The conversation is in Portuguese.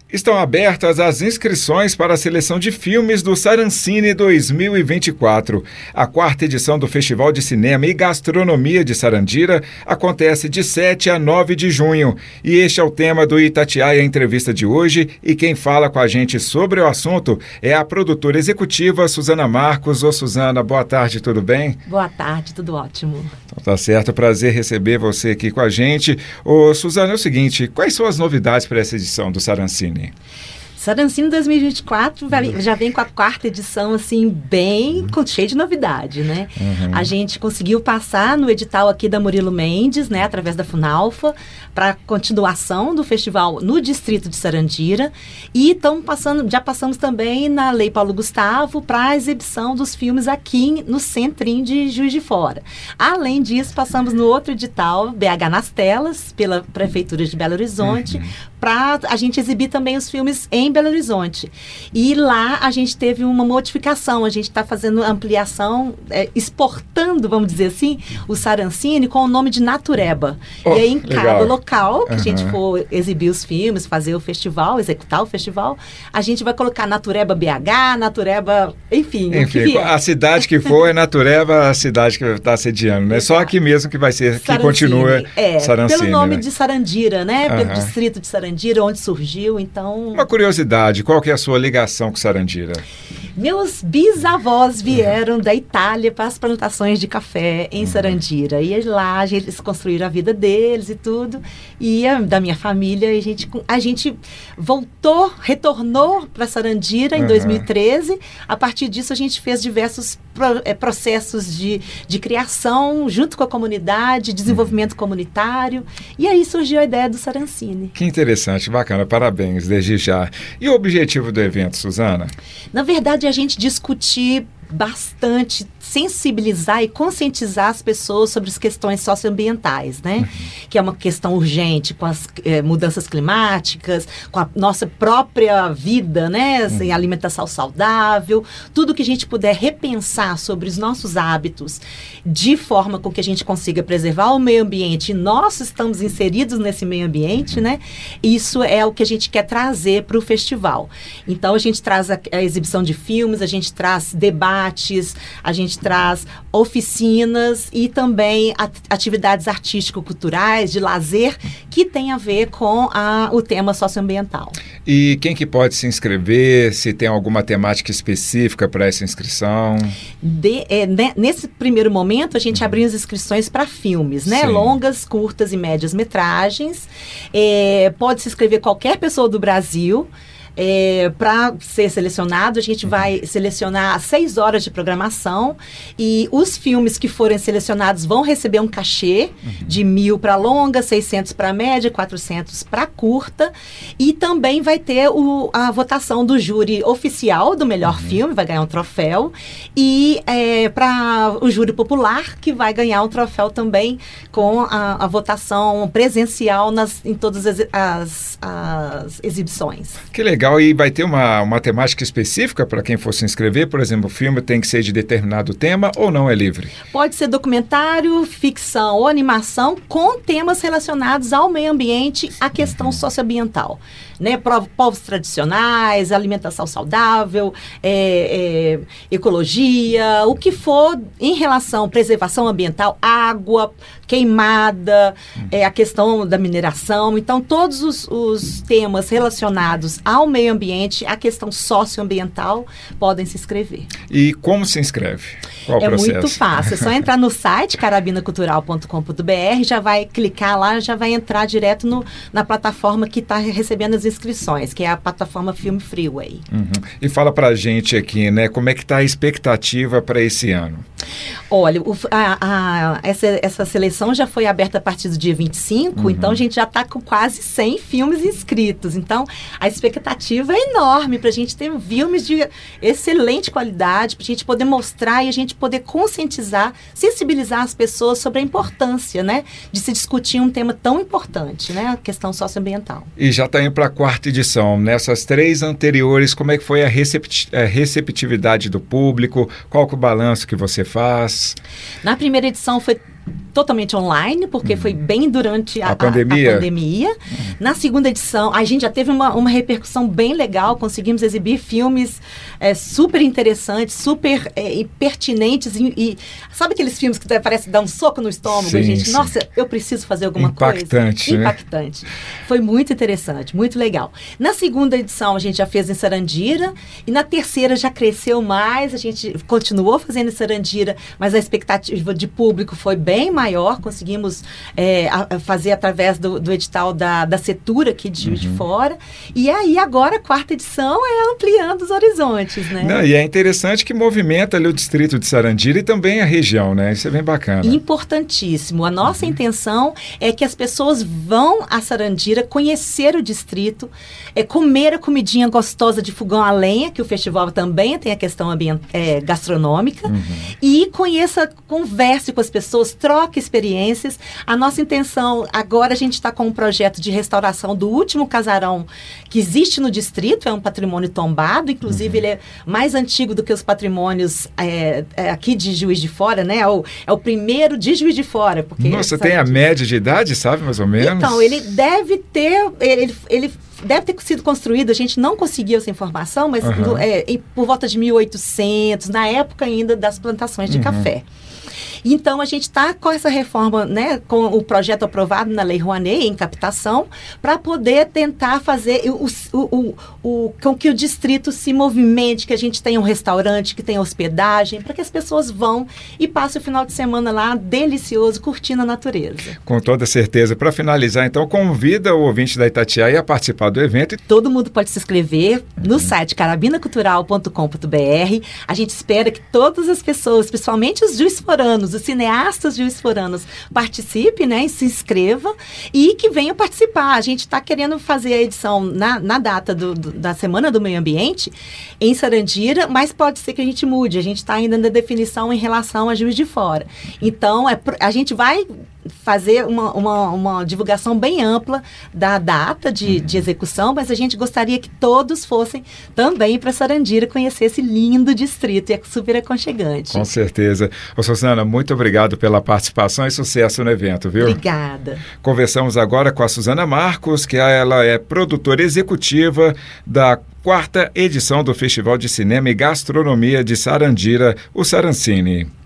Estão abertas as inscrições para a seleção de filmes do Sarancine 2024. A 4ª edição do Festival de Cinema e Gastronomia de Sarandira acontece de 7 a 9 de junho. E este é o tema do Itatiaia Entrevista de hoje. E quem fala com a gente sobre o assunto é a produtora executiva Suzana Marcos. Ô Suzana, boa tarde, tudo bem? Boa tarde, tudo ótimo. Então tá certo, prazer receber você aqui com a gente. Ô Suzana, é o seguinte, quais são as novidades para essa edição do Sarancine? Sarancine 2024 já vem com a 4ª edição, assim, bem cheia de novidade, né? A gente conseguiu passar no edital aqui da Murilo Mendes, né, através da Funalfa, para continuação do festival no distrito de Sarandira. E já passamos também na Lei Paulo Gustavo para a exibição dos filmes aqui no Centrinho de Juiz de Fora. Além disso, passamos no outro edital, BH nas Telas, pela Prefeitura de Belo Horizonte, para a gente exibir também os filmes em Belo Horizonte. E lá a gente teve uma modificação, a gente está fazendo ampliação, exportando, vamos dizer assim, o Sarancine com o nome de Natureba. E aí em cada local que a gente for exibir os filmes, fazer o festival, executar o festival, a gente vai colocar Natureba BH, Natureba, enfim. A cidade que for é Natureba, a cidade que está sediando, né? Só aqui mesmo que vai ser, que continua Sarancine. Pelo nome de Sarandira, né? Pelo distrito de Sarandira, onde surgiu, então... Uma curiosidade, qual que é a sua ligação com Sarandira? Meus bisavós vieram da Itália para as plantações de café em Sarandira. E lá eles construíram a vida deles e tudo. E da minha família, a gente retornou para Sarandira em 2013. A partir disso, a gente fez diversos processos de criação junto com a comunidade, desenvolvimento comunitário. E aí surgiu a ideia do Sarancine. Que interessante, bacana, parabéns desde já. E o objetivo do evento, Suzana? Na verdade, a gente discutir bastante, sensibilizar e conscientizar as pessoas sobre as questões socioambientais, né? Que é uma questão urgente com as mudanças climáticas, com a nossa própria vida, né? Assim, alimentação saudável, tudo que a gente puder repensar sobre os nossos hábitos de forma com que a gente consiga preservar o meio ambiente e nós estamos inseridos nesse meio ambiente, né? Isso é o que a gente quer trazer para o festival. Então, a gente traz a exibição de filmes, a gente traz debates, a gente traz oficinas e também atividades artístico-culturais, de lazer, que tem a ver com o tema socioambiental. E quem que pode se inscrever? Se tem alguma temática específica para essa inscrição? Nesse primeiro momento, a gente abriu as inscrições para filmes, né? Longas, curtas e médias metragens. Pode se inscrever qualquer pessoa do Brasil. Para ser selecionado, a gente vai selecionar 6 horas de programação e os filmes que forem selecionados vão receber um cachê de 1.000 para longa, 600 para média, 400 para curta, e também vai ter a votação do júri oficial do melhor filme, vai ganhar um troféu, e para o júri popular, que vai ganhar um troféu também com a votação presencial em todas as exibições. Que legal. E vai ter uma temática específica para quem for se inscrever? Por exemplo, o filme tem que ser de determinado tema ou não é livre? Pode ser documentário, ficção ou animação com temas relacionados ao meio ambiente, à questão socioambiental. Né? Povos tradicionais, alimentação saudável, ecologia, o que for em relação à preservação ambiental, água, queimada, a questão da mineração. Então, todos os temas relacionados ao meio ambiente, a questão socioambiental, podem se inscrever. E como se inscreve? Qual o processo? Muito fácil, é só entrar no site carabinacultural.com.br, já vai clicar lá, já vai entrar direto na plataforma que está recebendo as inscrições, que é a plataforma Film Freeway. E fala pra gente aqui, né, como é que está a expectativa para esse ano? Olha, essa seleção já foi aberta a partir do dia 25, então a gente já está com quase 100 filmes inscritos. Então, a expectativa é enorme para a gente ter filmes de excelente qualidade, para a gente poder mostrar e a gente poder conscientizar, sensibilizar as pessoas sobre a importância, né, de se discutir um tema tão importante, né, a questão socioambiental. E já está indo para a 4ª edição. Nessas 3 anteriores, como é que foi a receptividade do público? Qual que é o balanço que você faz? Na primeira edição foi totalmente online, porque foi bem durante a pandemia. Na segunda edição, a gente já teve uma repercussão bem legal, conseguimos exibir filmes super interessantes, super pertinentes, e sabe aqueles filmes que parece dar um soco no estômago? Sim, a gente, sim. nossa, eu preciso fazer alguma Impactante, coisa. né? Impactante. Foi muito interessante, muito legal. Na segunda edição, a gente já fez em Sarandira, e na terceira já cresceu mais, a gente continuou fazendo em Sarandira, mas a expectativa de público foi bem maior, conseguimos fazer através do edital da Setura aqui de Juiz de Fora, e aí agora a quarta edição é ampliando os horizontes, né? Não, e é interessante que movimenta ali o distrito de Sarandira e também a região, né? Isso é bem bacana. Importantíssimo. A nossa intenção é que as pessoas vão a Sarandira conhecer o distrito, comer a comidinha gostosa de fogão a lenha, que o festival também tem a questão gastronômica, e converse com as pessoas, troque experiências. A nossa intenção, agora a gente está com um projeto de restauração do último casarão que existe no distrito, é um patrimônio tombado, inclusive ele é mais antigo do que os patrimônios aqui de Juiz de Fora, né? É o primeiro de Juiz de Fora. Porque nossa, tem a média de idade, sabe, mais ou menos? Então, ele deve ter... Ele deve ter sido construído, a gente não conseguiu essa informação, mas por volta de 1800, na época ainda das plantações de café. Então, a gente está com essa reforma, né, com o projeto aprovado na Lei Rouanet, em captação, para poder tentar fazer com que o distrito se movimente, que a gente tenha um restaurante, que tenha hospedagem, para que as pessoas vão e passem o final de semana lá, delicioso, curtindo a natureza. Com toda certeza. Para finalizar, então, convida o ouvinte da Itatiaia a participar do evento. Todo mundo pode se inscrever no site carabinacultural.com.br. A gente espera que todas as pessoas, principalmente os juiz-foranos, os cineastas juiz-foranos, participem, né, e se inscrevam e que venham participar. A gente está querendo fazer a edição na data da Semana do Meio Ambiente em Sarandira, mas pode ser que a gente mude. A gente está ainda na definição em relação a Juiz de Fora. Então, a gente vai fazer uma divulgação bem ampla da data de execução, mas a gente gostaria que todos fossem também para Sarandira conhecer esse lindo distrito, e é super aconchegante. Com certeza. Ô, Suzana, muito obrigado pela participação e sucesso no evento, viu? Obrigada. Conversamos agora com a Suzana Marcos, que ela é produtora executiva da 4ª edição do Festival de Cinema e Gastronomia de Sarandira, o Sarancine.